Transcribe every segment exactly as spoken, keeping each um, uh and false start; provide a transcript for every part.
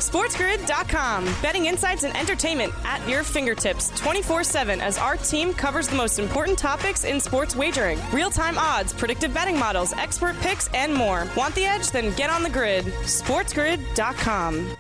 SportsGrid dot com. Betting insights and entertainment at your fingertips twenty-four seven as our team covers the most important topics in sports wagering. Real-time odds, predictive betting models, expert picks, and more. Want the edge? Then get on the grid. SportsGrid dot com.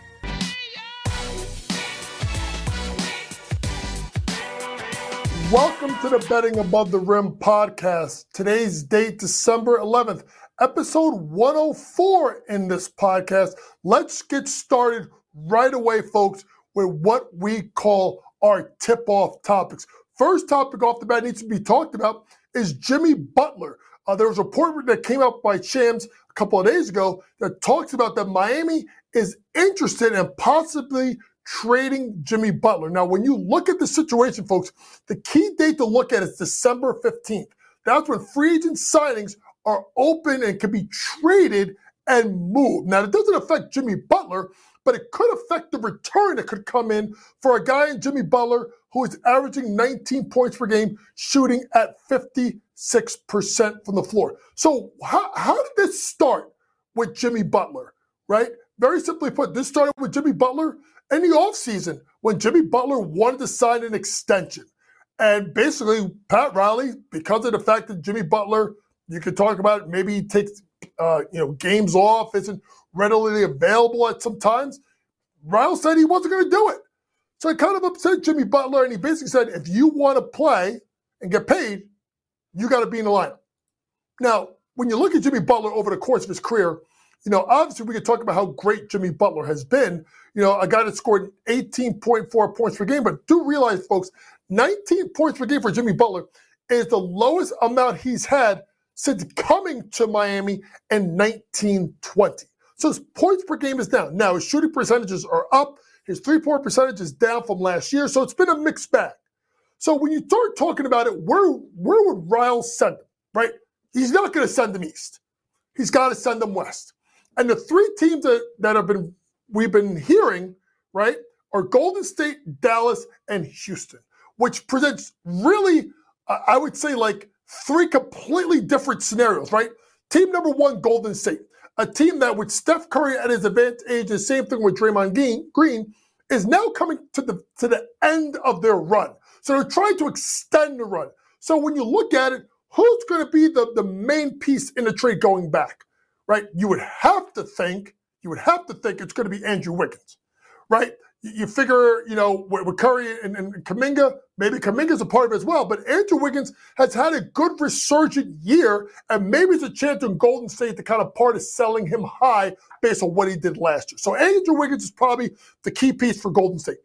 Welcome to the Betting Above the Rim podcast. Today's date, December eleventh, episode one oh four in this podcast. Let's get started right away, folks, with what we call our tip-off topics. First topic off the bat needs to be talked about is Jimmy Butler. Uh, there was a report that came out by Shams a couple of days ago that talks about that Miami is interested in possibly trading Jimmy Butler. Now, when you look at the situation, folks, the key date to look at is December fifteenth. That's when free agent signings are open and can be traded and moved. Now, it doesn't affect Jimmy Butler, but it could affect the return that could come in for a guy in Jimmy Butler who is averaging nineteen points per game, shooting at fifty-six percent from the floor. So how, how did this start with Jimmy Butler, right? Very simply put, this started with Jimmy Butler in the offseason when Jimmy Butler wanted to sign an extension. And basically, Pat Riley, because of the fact that Jimmy Butler, you could talk about maybe he takes uh, you know, games off, isn't readily available at some times, Riley said he wasn't going to do it. So it kind of upset Jimmy Butler, and he basically said, if you want to play and get paid, you got to be in the lineup. Now, when you look at Jimmy Butler over the course of his career, you know, obviously we could talk about how great Jimmy Butler has been. You know, a guy that scored eighteen point four points per game. But do realize, folks, nineteen points per game for Jimmy Butler is the lowest amount he's had since coming to Miami in nineteen twenty. So his points per game is down. Now, his shooting percentages are up. His three-point percentage is down from last year. So it's been a mixed bag. So when you start talking about it, where, where would Riles send him, right? He's not going to send him east. He's got to send them west. And the three teams that, that have been we've been hearing, right, are Golden State, Dallas, and Houston, which presents really, uh, I would say, like three completely different scenarios, right? Team number one, Golden State, a team that with Steph Curry at his advanced age, the same thing with Draymond Green, is now coming to the to the end of their run. So they're trying to extend the run. So when you look at it, who's going to be the, the main piece in the trade going back? Right, you would have to think, you would have to think it's going to be Andrew Wiggins, right? You, you figure, you know, with, with Curry and, and Kuminga, maybe Kuminga's a part of it as well, but Andrew Wiggins has had a good resurgent year, and maybe it's a chance in Golden State to kind of part of selling him high based on what he did last year. So Andrew Wiggins is probably the key piece for Golden State.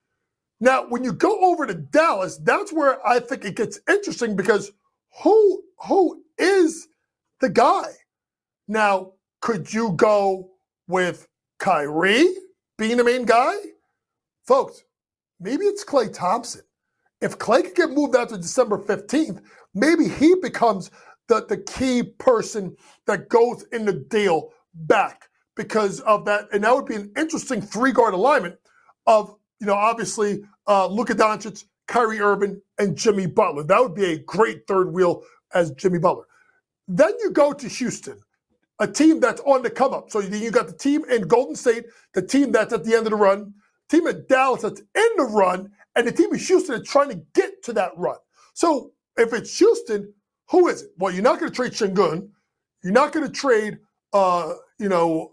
Now, when you go over to Dallas, that's where I think it gets interesting because who who is the guy? Now, could you go with Kyrie being the main guy? Folks, maybe it's Klay Thompson. If Klay could get moved out to December fifteenth, maybe he becomes the, the key person that goes in the deal back because of that. And that would be an interesting three-guard alignment of, you know, obviously uh, Luka Doncic, Kyrie Irving, and Jimmy Butler. That would be a great third wheel as Jimmy Butler. Then you go to Houston, a team that's on the come up. So you got the team in Golden State, the team that's at the end of the run, team in Dallas that's in the run, and the team in Houston is trying to get to that run. So if it's Houston, who is it? Well, you're not going to trade Şengün. You're not going to trade, uh, you know,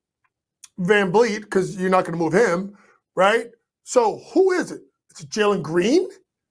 Van Vliet because you're not going to move him, right? So who is it? Is it Jalen Green?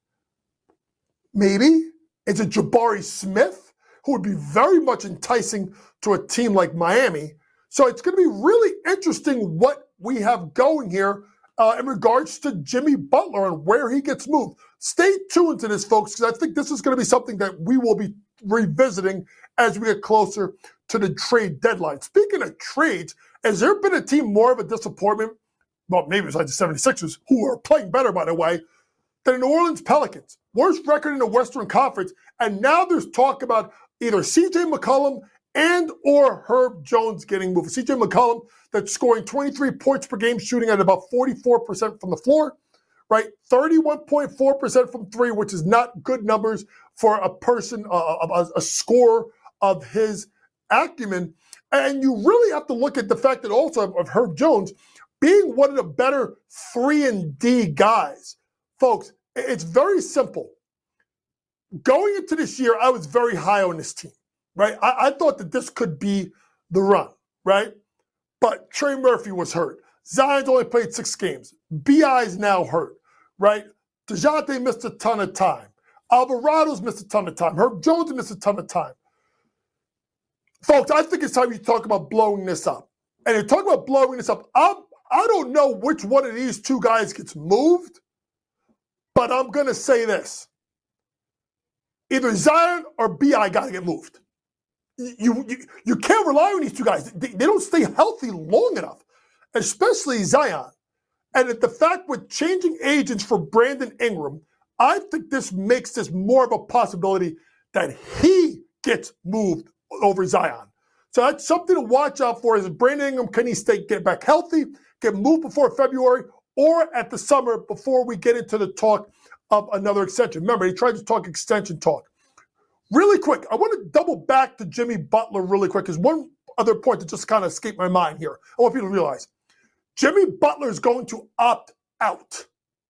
Maybe. Is it Jabari Smith, who would be very much enticing to a team like Miami? So it's going to be really interesting what we have going here uh, in regards to Jimmy Butler and where he gets moved. Stay tuned to this, folks, because I think this is going to be something that we will be revisiting as we get closer to the trade deadline. Speaking of trades, has there been a team more of a disappointment? Well, maybe it's like the seventy-sixers, who are playing better, by the way, than the New Orleans Pelicans. Worst record in the Western Conference. And now there's talk about either C J McCollum and or Herb Jones getting moved. C J McCollum that's scoring twenty-three points per game, shooting at about forty-four percent from the floor, right? thirty-one point four percent from three, which is not good numbers for a person, uh, a, a scorer of his acumen. And you really have to look at the fact that also of Herb Jones being one of the better three and D guys, folks, it's very simple. Going into this year, I was very high on this team, right? I, I thought that this could be the run, right? But Trey Murphy was hurt. Zion's only played six games. B I's now hurt, right? DeJounte missed a ton of time. Alvarado's missed a ton of time. Herb Jones missed a ton of time. Folks, I think it's time you talk about blowing this up. And you're talking about blowing this up. I'm, I don't know which one of these two guys gets moved, but I'm going to say this. Either Zion or B I got to get moved. You, you, you can't rely on these two guys. They, they don't stay healthy long enough, especially Zion. And the fact with changing agents for Brandon Ingram, I think this makes this more of a possibility that he gets moved over Zion. So that's something to watch out for. Is Brandon Ingram, can he stay, get back healthy, get moved before February, or at the summer before we get into the talk of another extension? Remember, he tried to talk extension talk. Really quick, I want to double back to Jimmy Butler really quick, because one other point that just kind of escaped my mind here. I want people to realize Jimmy Butler is going to opt out.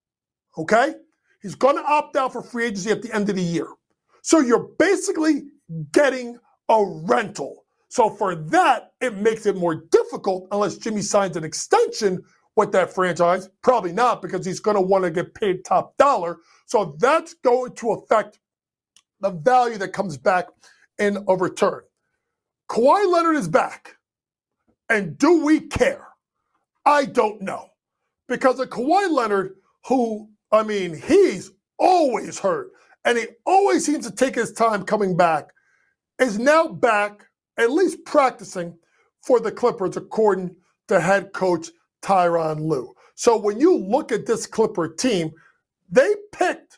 Okay? He's going to opt out for free agency at the end of the year. So you're basically getting a rental. So for that, it makes it more difficult unless Jimmy signs an extension with that franchise. Probably not, because he's going to want to get paid top dollar. So that's going to affect the value that comes back in a return. Kawhi Leonard is back. And do we care? I don't know. Because of Kawhi Leonard, who, I mean, he's always hurt, and he always seems to take his time coming back, is now back, at least practicing for the Clippers, according to head coach Tyronn Lue. So when you look at this Clipper team, they picked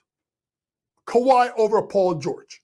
Kawhi over Paul George.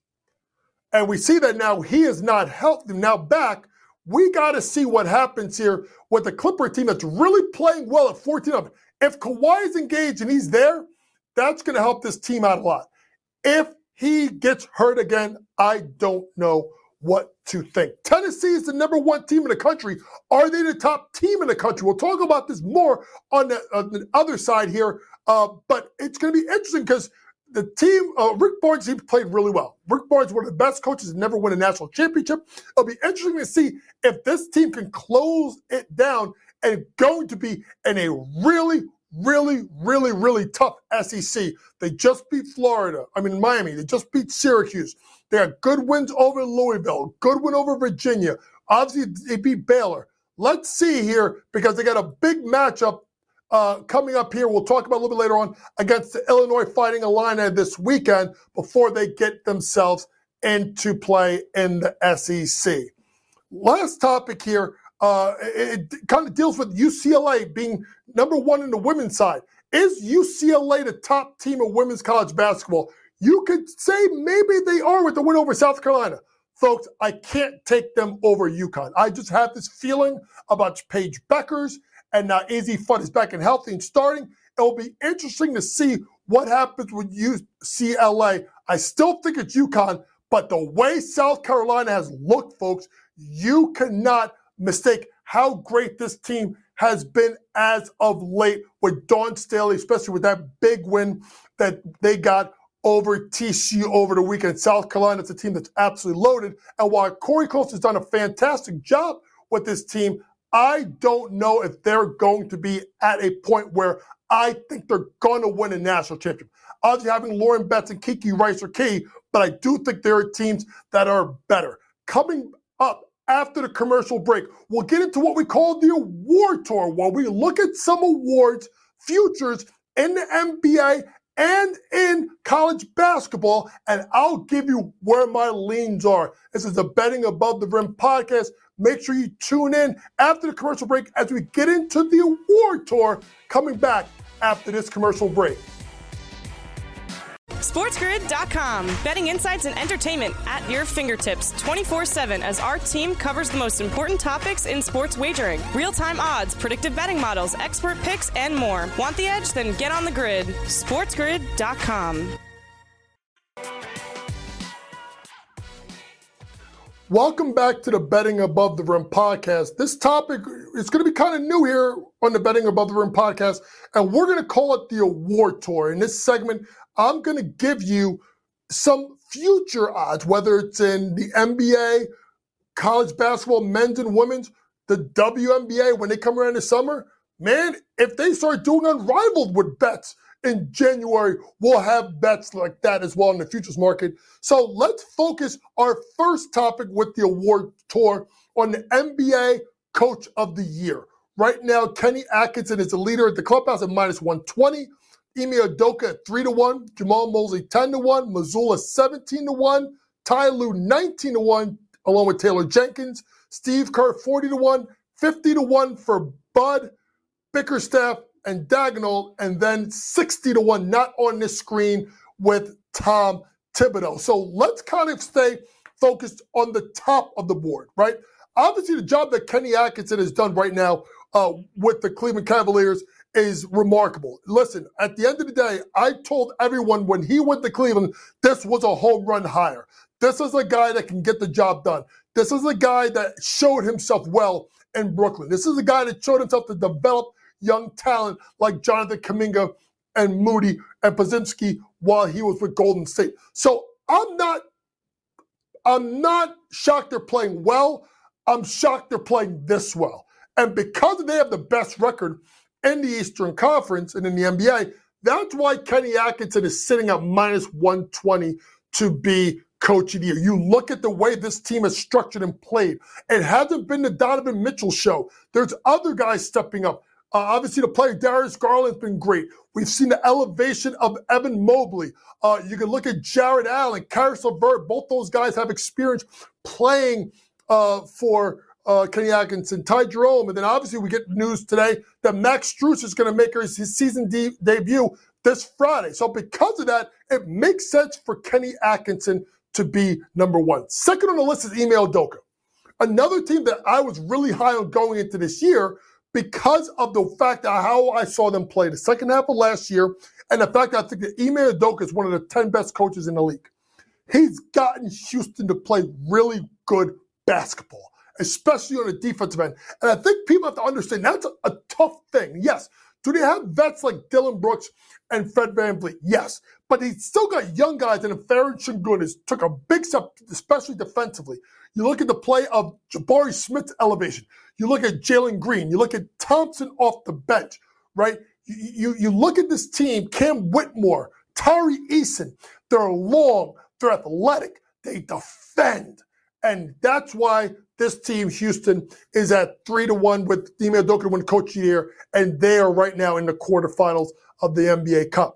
And we see that now he is not healthy, now back. We got to see what happens here with the Clipper team that's really playing well at fourteen up. If Kawhi is engaged and he's there, that's going to help this team out a lot. If he gets hurt again, I don't know what to think. Tennessee is the number one team in the country. Are they the top team in the country? We'll talk about this more on the, on the other side here, uh, but it's going to be interesting because the team, uh, Rick Barnes, he played really well. Rick Barnes, one of the best coaches, never won a national championship. It'll be interesting to see if this team can close it down, and going to be in a really, really, really, really tough S E C. They just beat Florida. I mean, Miami. They just beat Syracuse. They had good wins over Louisville, good win over Virginia. Obviously, they beat Baylor. Let's see here, because they got a big matchup uh, coming up here. We'll talk about a little bit later on against the Illinois Fighting Illini this weekend before they get themselves into play in the S E C. Last topic here, uh, it, it kind of deals with U C L A being number one in the women's side. Is U C L A the top team of women's college basketball? You could say maybe they are with the win over South Carolina. Folks, I can't take them over UConn. I just have this feeling about Paige Beckers, and now Izzy Fudd is back and healthy and starting. It will be interesting to see what happens with U C L A. I still think it's UConn, but the way South Carolina has looked, folks, you cannot mistake how great this team has been as of late with Dawn Staley, especially with that big win that they got over T C U over the weekend. South Carolina is a team that's absolutely loaded. And while Corey Close has done a fantastic job with this team, I don't know if they're going to be at a point where I think they're going to win a national championship. Obviously, having Lauren Betts and Kiki Rice are key, but I do think there are teams that are better. Coming up after the commercial break, we'll get into what we call the award tour, where we look at some awards, futures in the N B A and in college basketball, and I'll give you where my leans are. This is the Betting Above the Rim podcast. Make sure you tune in after the commercial break as we get into the award tour, coming back after this commercial break. SportsGrid dot com. Betting insights and entertainment at your fingertips twenty-four seven as our team covers the most important topics in sports wagering. Real-time odds, predictive betting models, expert picks, and more. Want the edge? Then get on the grid. SportsGrid dot com. Welcome back to the Betting Above the Rim podcast. This topic it's going to be kind of new here on the Betting Above the Rim podcast, and we're going to call it the Award Tour. In this segment, I'm going to give you some future odds, whether it's in the N B A, college basketball, men's and women's, the W N B A, when they come around the summer. Man, if they start doing Unrivaled with bets in January, we'll have bets like that as well in the futures market. So let's focus our first topic with the Award Tour on the N B A Coach of the Year. Right now, Kenny Atkinson is the leader at the clubhouse at minus one twenty. Ime Udoka at three to one. Jamal Mosley ten to one. Mazzulla seventeen to one. Ty Lue nineteen to one, along with Taylor Jenkins. Steve Kerr forty to one. fifty to one for Bud, Bickerstaff, and Dagnall, and then sixty to one, not on this screen, with Tom Thibodeau. So let's kind of stay focused on the top of the board, right? Obviously, the job that Kenny Atkinson has done right now uh, with the Cleveland Cavaliers is remarkable. Listen, at the end of the day, I told everyone when he went to Cleveland, this was a home run hire. This is a guy that can get the job done. This is a guy that showed himself well in Brooklyn. This is a guy that showed himself to develop young talent like Jonathan Kuminga and Moody and Podziemski while he was with Golden State. So I'm not, I'm not shocked they're playing well. I'm shocked they're playing this well. And because they have the best record in the Eastern Conference and in the N B A, that's why Kenny Atkinson is sitting at minus one twenty to be Coach of the Year. You look at the way this team is structured and played. It hasn't been the Donovan Mitchell show. There's other guys stepping up. Uh, obviously, the player Darius Garland's been great. We've seen the elevation of Evan Mobley. Uh, you can look at Jared Allen, Karis LeVert. Both those guys have experience playing uh, for uh, Kenny Atkinson. Ty Jerome. And then obviously we get news today that Max Strus is going to make his, his season de- debut this Friday. So because of that, it makes sense for Kenny Atkinson to be number one. Second on the list is Ime Udoka. Another team that I was really high on going into this year because of the fact that how I saw them play the second half of last year and the fact that I think that Ime Udoka is one of the ten best coaches in the league. He's gotten Houston to play really good basketball, especially on the defensive end. And I think people have to understand that's a, a tough thing. Yes. Do they have vets like Dylan Brooks and Fred VanVleet? Yes. But he's still got young guys, and Farron Sengun has took a big step, especially defensively. You look at the play of Jabari Smith's elevation. You look at Jalen Green. You look at Thompson off the bench, right? You, you, you look at this team, Cam Whitmore, Tari Eason. They're long. They're athletic. They defend. And that's why this team, Houston, is at three to one with Ime Udoka to win Coach of the Year, and they are right now in the quarterfinals of the N B A Cup.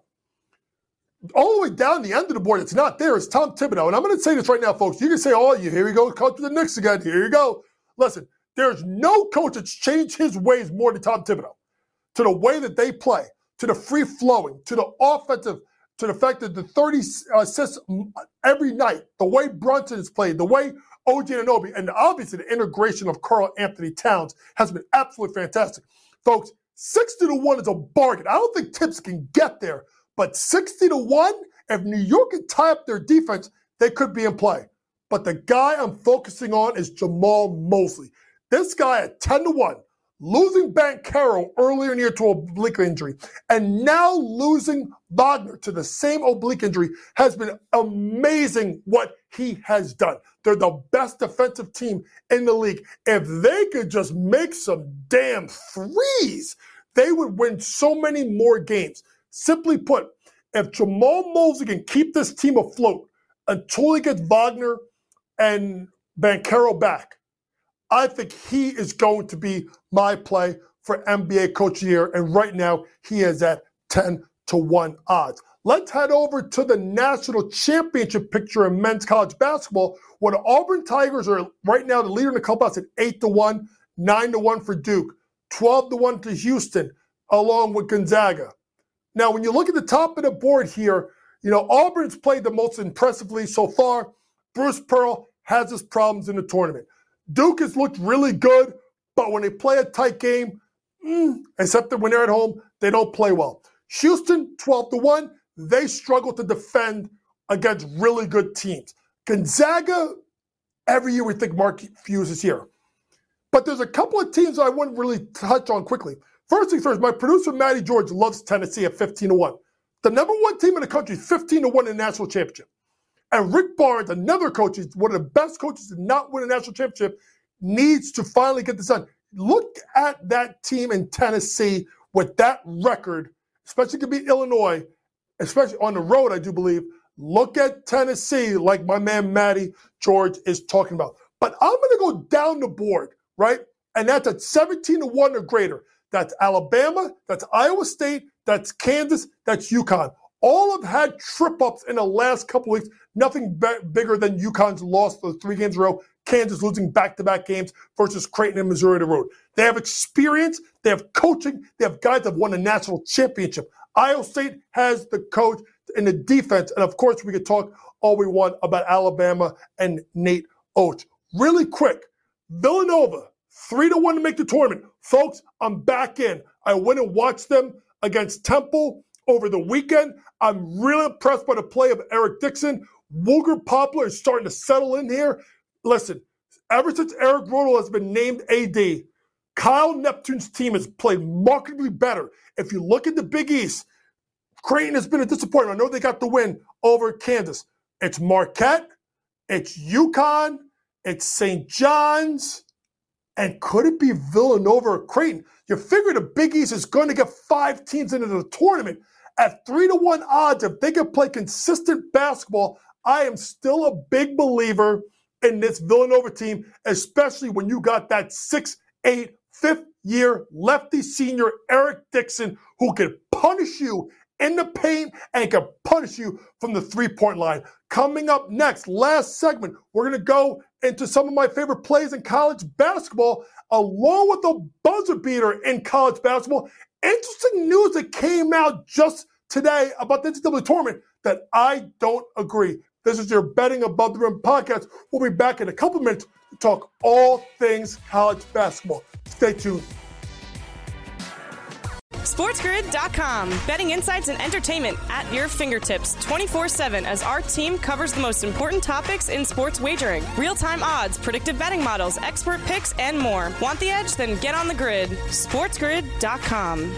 All the way down the end of the board, it's not there. It's Tom Thibodeau. And I'm going to say this right now, folks. You can say, oh, you here you go, coach of the Knicks again. Here you go. Listen, there's no coach that's changed his ways more than Tom Thibodeau. To the way that they play, to the free-flowing, to the offensive, to the fact that the thirty assists every night, the way Brunson is played, the way O G Anunoby, and obviously the integration of Karl Anthony Towns has been absolutely fantastic. Folks, sixty to one is a bargain. I don't think Tips can get there, but sixty to one, if New York can tie up their defense, they could be in play. But the guy I'm focusing on is Jamal Mosley. This guy at ten to one, losing Banchero earlier in the year to oblique injury, and now losing Wagner to the same oblique injury has been amazing what he has done. They're the best defensive team in the league. If they could just make some damn threes, they would win so many more games. Simply put, if Jamal Mosley can keep this team afloat until he gets Wagner and Banchero back, I think he is going to be my play for N B A Coach of the Year, and right now he is at ten to one odds. Let's head over to the national championship picture in men's college basketball, where the Auburn Tigers are right now the leader in the clubhouse at eight to one, nine to one for Duke, twelve to one to Houston, along with Gonzaga. Now, when you look at the top of the board here, you know, Auburn's played the most impressively so far. Bruce Pearl has his problems in the tournament. Duke has looked really good, but when they play a tight game, mm, except that when they're at home, they don't play well. Houston, twelve to one, they struggle to defend against really good teams. Gonzaga, every year we think Mark Hughes is here. But there's a couple of teams I wouldn't really touch on quickly. First things first, my producer, Matty George, loves Tennessee at fifteen to one. The number one team in the country, fifteen to one in the national championship. And Rick Barnes, another coach, is one of the best coaches to not win a national championship, needs to finally get this done. Look at that team in Tennessee with that record, especially could be Illinois, especially on the road, I do believe. Look at Tennessee like my man Matty George is talking about. But I'm going to go down the board, right? And that's at seventeen to one or greater. That's Alabama, that's Iowa State, that's Kansas, that's UConn. All have had trip-ups in the last couple weeks. Nothing be- bigger than UConn's loss for three games in a row. Kansas losing back-to-back games versus Creighton and Missouri on the road. They have experience. They have coaching. They have guys that have won a national championship. Iowa State has the coach and the defense. And, of course, we could talk all we want about Alabama and Nate Oates. Really quick, Villanova, three to one to make the tournament. Folks, I'm back in. I went and watched them against Temple over the weekend. I'm really impressed by the play of Eric Dixon. Wooger Poplar is starting to settle in here. Listen, ever since Eric Rodel has been named A D, Kyle Neptune's team has played markedly better. If you look at the Big East, Creighton has been a disappointment. I know they got the win over Kansas. It's Marquette, it's UConn, it's Saint John's, and could it be Villanova or Creighton? You figure the Big East is going to get five teams into the tournament. At three to one odds, if they can play consistent basketball, I am still a big believer in this Villanova team, especially when you got that six eight, fifth-year lefty senior Eric Dixon who can punish you in the paint and can punish you from the three-point line. Coming up next, last segment, we're going to go into some of my favorite plays in college basketball, along with the buzzer beater in college basketball. Interesting news that came out just today about the N C double A tournament that I don't agree. This is your Betting Above the Rim podcast. We'll be back in a couple minutes to talk all things college basketball. Stay tuned. SportsGrid dot com. Betting insights and entertainment at your fingertips twenty-four seven as our team covers the most important topics in sports wagering. Real-time odds, predictive betting models, expert picks, and more. Want the edge? Then get on the grid. SportsGrid dot com.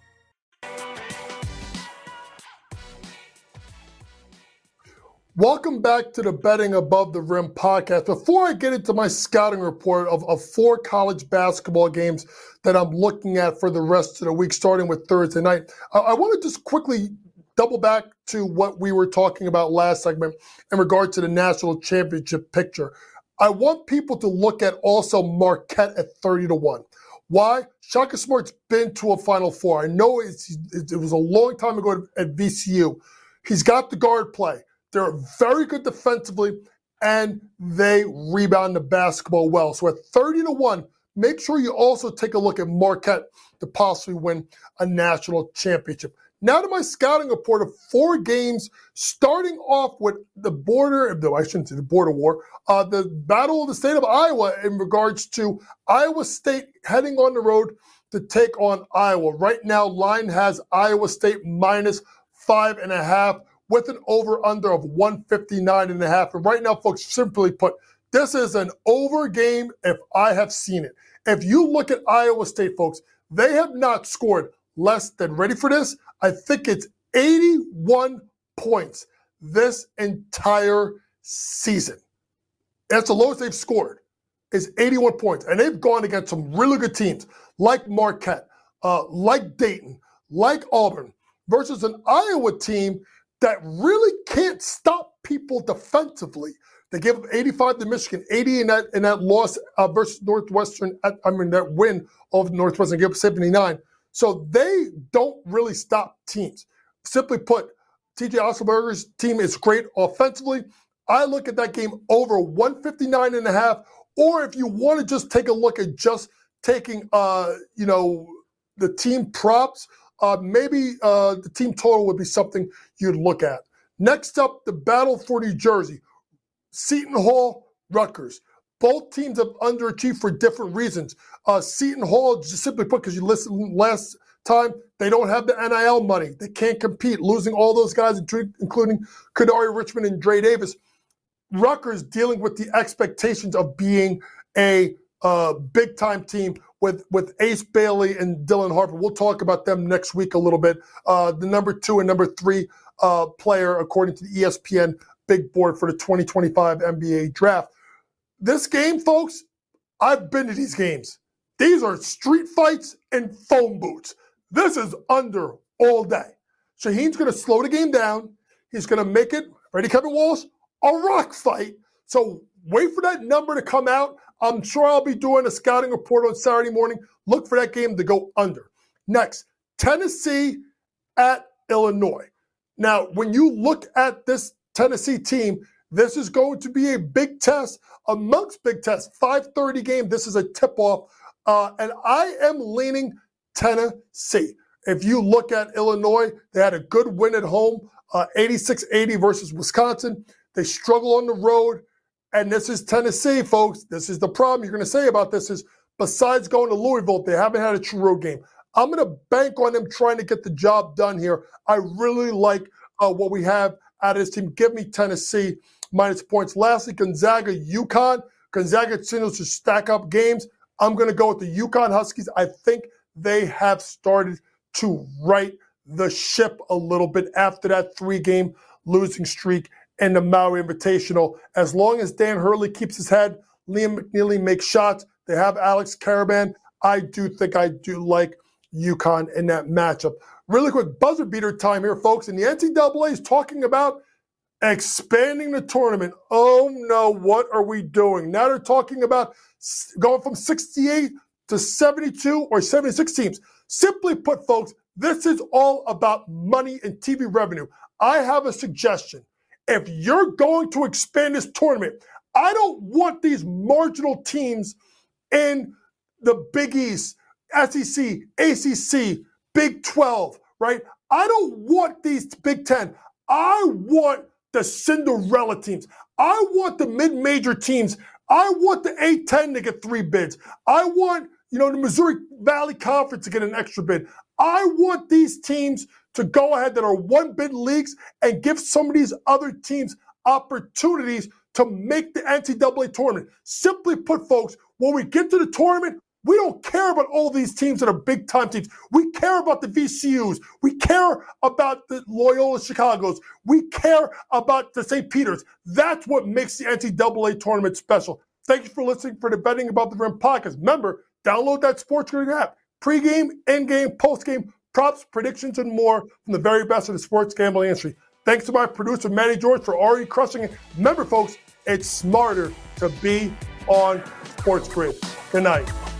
Welcome back to the Betting Above the Rim podcast. Before I get into my scouting report of, of four college basketball games that I'm looking at for the rest of the week, starting with Thursday night, I, I want to just quickly double back to what we were talking about last segment in regard to the national championship picture. I want people to look at also Marquette at thirty to one. Why? Shaka Smart's been to a Final Four. I know it's, it, it was a long time ago at V C U. He's got the guard play. They're very good defensively, and they rebound the basketball well. So at thirty to one, make sure you also take a look at Marquette to possibly win a national championship. Now to my scouting report of four games, starting off with the border, no, I shouldn't say the border war, uh, the Battle of the State of Iowa in regards to Iowa State heading on the road to take on Iowa. Right now, line has Iowa State minus five and a half, with an over-under of one fifty-nine and a half. And right now, folks, simply put, this is an over game if I have seen it. If you look at Iowa State, folks, they have not scored less than, ready for this? I think it's eighty-one points this entire season. That's the lowest they've scored, is eighty-one points. And they've gone against some really good teams like Marquette, uh, like Dayton, like Auburn, versus an Iowa team that really can't stop people defensively. They gave up eighty-five to Michigan, eighty in that in that loss uh, versus Northwestern. At, I mean, that win over Northwestern, gave up seventy-nine. So they don't really stop teams. Simply put, T J Otzelberger's team is great offensively. I look at that game over one fifty-nine and a half, or if you want to just take a look at just taking, uh, you know, the team props, Uh, maybe uh, the team total would be something you'd look at. Next up, the battle for New Jersey. Seton Hall, Rutgers. Both teams have underachieved for different reasons. Uh, Seton Hall, just simply put, because you listened last time, they don't have the N I L money. They can't compete, losing all those guys, including Kadari Richmond and Dre Davis. Rutgers dealing with the expectations of being a uh, big-time team with, with Ace Bailey and Dylan Harper. We'll talk about them next week a little bit. Uh, the number two and number three uh, player, according to the E S P N big board for the twenty twenty-five N B A draft. This game, folks, I've been to these games. These are street fights and phone booths. This is under all day. Shaheen's going to slow the game down. He's going to make it, ready, Kevin Wallace, a rock fight. So wait for that number to come out. I'm sure I'll be doing a scouting report on Saturday morning. Look for that game to go under. Next, Tennessee at Illinois. Now, when you look at this Tennessee team, this is going to be a big test amongst big tests. five thirty game. This is a tip-off. Uh, and I am leaning Tennessee. If you look at Illinois, they had a good win at home, uh, eighty-six eighty versus Wisconsin. They struggle on the road. And this is Tennessee, folks. This is the problem you're going to say about this is, besides going to Louisville, they haven't had a true road game. I'm going to bank on them trying to get the job done here. I really like uh, what we have out of this team. Give me Tennessee minus points. Lastly, Gonzaga, UConn. Gonzaga continues to stack up games. I'm going to go with the UConn Huskies. I think they have started to right the ship a little bit after that three-game losing streak in the Maui Invitational. As long as Dan Hurley keeps his head, Liam McNeely makes shots. They have Alex Caravan. I do think I do like UConn in that matchup. Really quick buzzer beater time here, folks. And the N C double A is talking about expanding the tournament. Oh no, what are we doing? Now they're talking about going from sixty-eight to seventy-two or seventy-six teams. Simply put, folks, this is all about money and T V revenue. I have a suggestion. If you're going to expand this tournament, I don't want these marginal teams in the Big East, S E C, A C C, Big twelve, right? I don't want these Big Ten. I want the Cinderella teams. I want the mid-major teams. I want the A ten to get three bids. I want, you know, the Missouri Valley Conference to get an extra bid. I want these teams to go ahead that are one-bid leagues and give some of these other teams opportunities to make the N C double A tournament. Simply put, folks, when we get to the tournament, we don't care about all these teams that are big-time teams. We care about the V C Us. We care about the Loyola Chicagos. We care about the Saint Peter's. That's what makes the N C double A tournament special. Thank you for listening for the Betting Above the Rim podcast. Remember, download that Sports Grid app. Pre-game, in-game, post-game, props, predictions, and more from the very best of the sports gambling industry. Thanks to my producer, Matty George, for already crushing it. Remember, folks, it's smarter to be on Sports Grid. Good night.